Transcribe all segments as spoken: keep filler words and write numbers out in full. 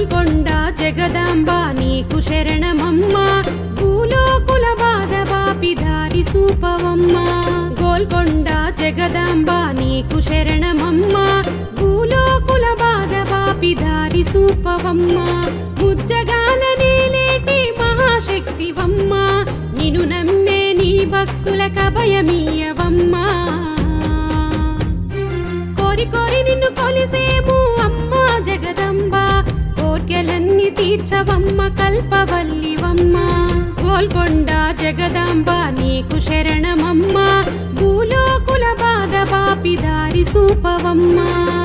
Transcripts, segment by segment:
గోల్కొండ జగదాంబ నీకు శరణమమ్మ, భూలోకుల బాధ బాపి దారి సూపవమ్మ. గోల్కొండ జగదాంబ నీకు శరణమమ్మ, భూలోకుల బాధ బాపి దారి సూపవమ్మ. ముజ్జగాల నేలేటి మహాశక్తివమ్మ, నిన్ను నమ్మే నీ భక్తుల కభయమీయవమ్మ. కోరి కోరి నిన్ను కొలిసేము అమ్మ జగదంబ, కోర్కెలన్నీ తీర్చవమ్మ కల్పవల్లివమ్మ. గోల్కొండ జగదాంబ నీకు శరణమమ్మ, భూలోకుల బాధ బాపి దారి సూపవమ్మ.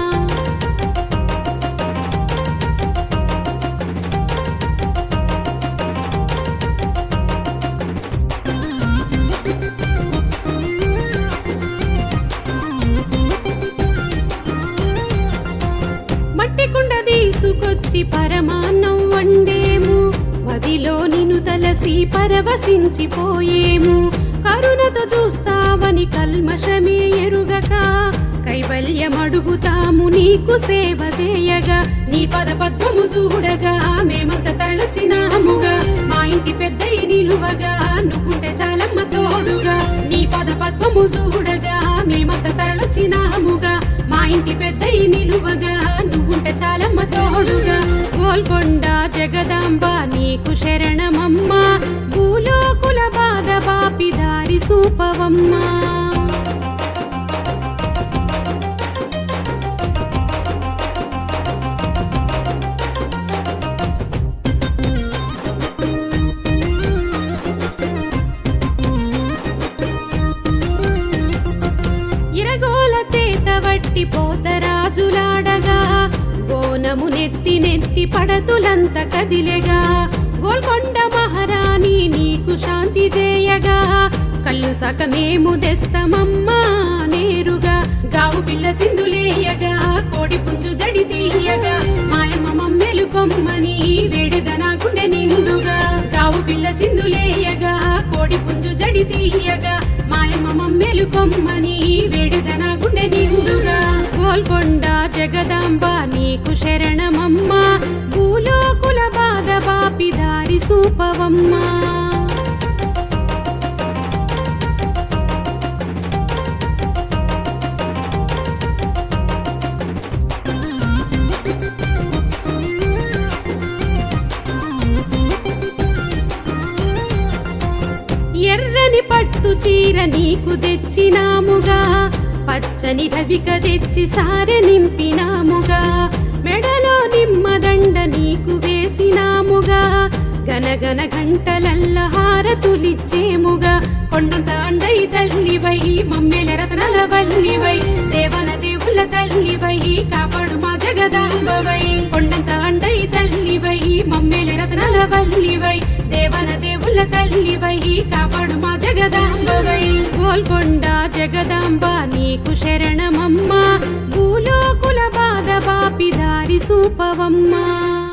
మట్టి కుండ తీసుకొచ్చి పరమాన్నం వండేము, మదిలో నిన్ను తలసి పరవశించిపోయేము. కరుణతో చూస్తావని కల్మషమే ఎరుగక, కైవల్యమడుగుతాము నీకు సేవ చేయగా. నీ పద పద్మము చూడగా మేమంత తరలిచినాముగా, మా ఇంటి పెద్దయి నిలువగా నువ్వుంటే చాలమ్మ తోడుగా. నీ పద పద్మము చూడగా మేమంత తరలిచినాముగా, మా ఇంటి పెద్దయి నిలువగా నువ్వుంటే చాలమ్మ తోడుగా. గోల్కొండ జగదాంబ నీకు శరణమమ్మ, భూలోకుల బాధ బాపి దారి సూపవమ్మ. ఇరగోల చేత వట్టి పోతరాజులాడగా, బోనము నెత్తి నెత్తి పడతులంత కదిలెగా. గోల్కొండ మహారాణి నీకు శాంతి చేయగా, కళ్ళు సకమేము తెస్తమమ్మా నేరుగా. గావు పిల్ల చిందులేయగా, కోడి పుంజు జడి తీయగా, మాయమ్మ మమ్మెలు కొమ్మని వేడెదన గుండె నిండుగా. గావు పిల్ల చిందులేయగా, కోడి పుంజు జడి తీయగా, మాయమ్మ మమ్మెలు కొమ్మని వేడెదన గుండె నిండుగా. గోల్కొండ జగదాంబ నీకు శరణమమ్మ, భూలోకుల బాధ బాపి దారి సూపవమ్మ. ఎర్రని పట్టు చీర నీకు తెచ్చినాముగా, పచ్చని రవిక తెచ్చి సారె నింపినాముగా. మెడలో నిమ్మదండ నీకు వేసినాముగా, గనగన గంటలల్ల హారతులిచ్చేముగా. కొండంత అండై తల్లివై మమ్మెల రతనల వల్లివై, దేవన దేవుల తల్లివై కాపాడు మా జగదాంబవై. కొండంత అండై తల్లివై మమ్మెల రతనల వల్లివై, దేవన దేవుల తల్లివై కాపాడు మా జగదాంబవై. గోల్కొండ జగదాంబ నీకు శరణమమ్మ, భూలోకుల బాధ బాపి దారి సూపవమ్మ.